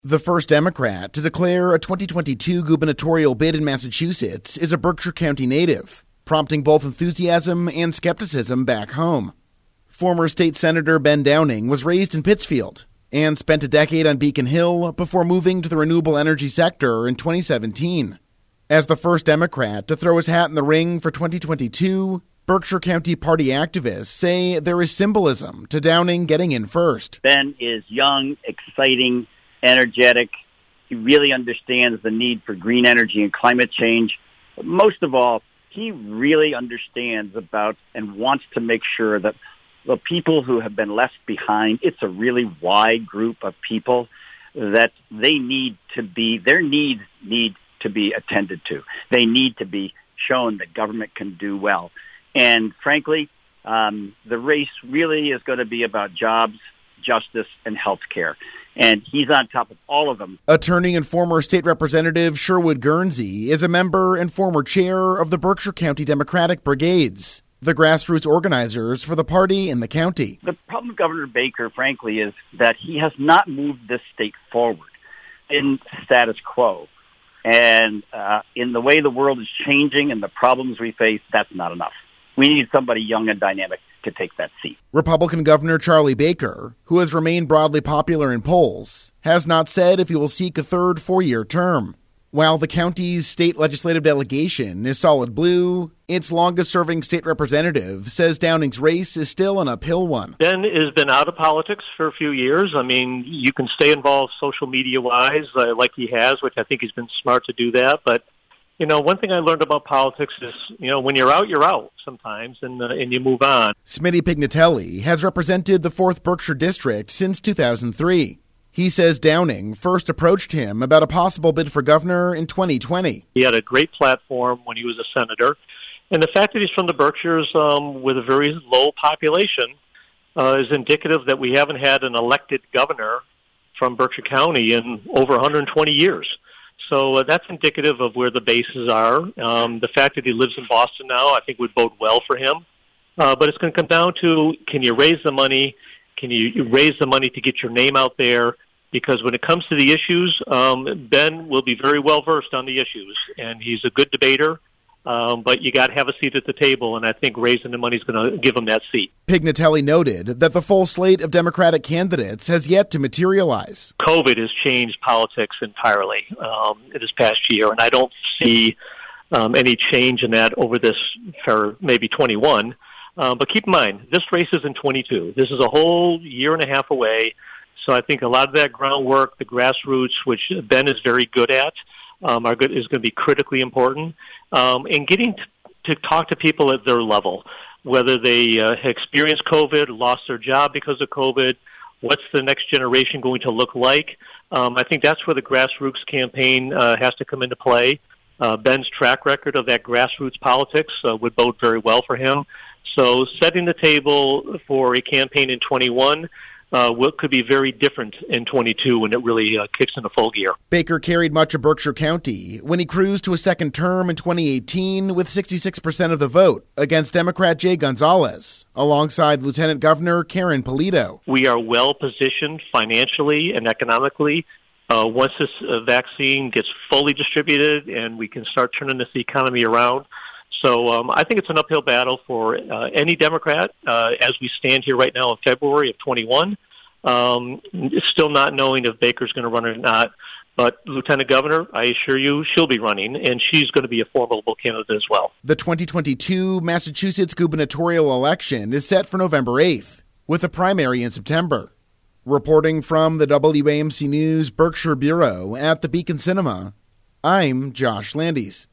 The first Democrat to declare a 2022 gubernatorial bid in Massachusetts is a Berkshire County native, prompting both enthusiasm and skepticism back home. Former state senator Ben Downing was raised in Pittsfield and spent a decade on Beacon Hill before moving to the renewable energy sector in 2017. As the first Democrat to throw his hat in the ring for 2022, Berkshire County Party activists say there is symbolism to Downing getting in first. Ben is young, exciting, energetic. He really understands the need for green energy and climate change. But most of all, he really understands about and wants to make sure that the people who have been left behind, it's a really wide group of people that their needs need to be attended to. They need to be shown that government can do well. And frankly, the race really is going to be about jobs, justice, and health care. And he's on top of all of them. Attorney and former state representative Sherwood Guernsey is a member and former chair of the Berkshire County Democratic Brigades, the grassroots organizers for the party in the county. The problem with Governor Baker, frankly, is that he has not moved this state forward in status quo. And in the way the world is changing and the problems we face, that's not enough. We need somebody young and dynamic to take that seat. Republican Governor Charlie Baker, who has remained broadly popular in polls, has not said if he will seek a third four-year term. While the county's state legislative delegation is solid blue, its longest-serving state representative says Downing's race is still an uphill one. Ben has been out of politics for a few years. I mean, you can stay involved social media-wise like he has, which I think he's been smart to do that, but you know, one thing I learned about politics is, when you're out sometimes, and you move on. Smitty Pignatelli has represented the 4th Berkshire District since 2003. He says Downing first approached him about a possible bid for governor in 2020. He had a great platform when he was a senator, and the fact that he's from the Berkshires with a very low population is indicative that we haven't had an elected governor from Berkshire County in over 120 years. So that's indicative of where the bases are. The fact that he lives in Boston now, I think, would bode well for him. But it's going to come down to, can you raise the money? Can you raise the money to get your name out there? Because when it comes to the issues, Ben will be very well versed on the issues, and he's a good debater. But you got to have a seat at the table, and I think raising the money is going to give him that seat. Pignatelli noted that the full slate of Democratic candidates has yet to materialize. COVID has changed politics entirely this past year, and I don't see any change in that over this for maybe 21. But keep in mind, this race is in 22. This is a whole year and a half away, so I think a lot of that groundwork, the grassroots, which Ben is very good at, is going to be critically important. And getting to talk to people at their level, whether they experienced COVID, lost their job because of COVID, what's the next generation going to look like? I think that's where the grassroots campaign has to come into play. Ben's track record of that grassroots politics would bode very well for him. So setting the table for a campaign in 21 what could be very different in 22 when it really kicks into full gear. Baker carried much of Berkshire County when he cruised to a second term in 2018 with 66% of the vote against Democrat Jay Gonzalez, alongside Lieutenant Governor Karen Polito. We are well positioned financially and economically. Once this vaccine gets fully distributed and we can start turning this economy around. So I think it's an uphill battle for any Democrat as we stand here right now in February of 21. Still not knowing if Baker's going to run or not. But Lieutenant Governor, I assure you, she'll be running, and she's going to be a formidable candidate as well. The 2022 Massachusetts gubernatorial election is set for November 8th, with a primary in September. Reporting from the WAMC News Berkshire Bureau at the Beacon Cinema, I'm Josh Landis.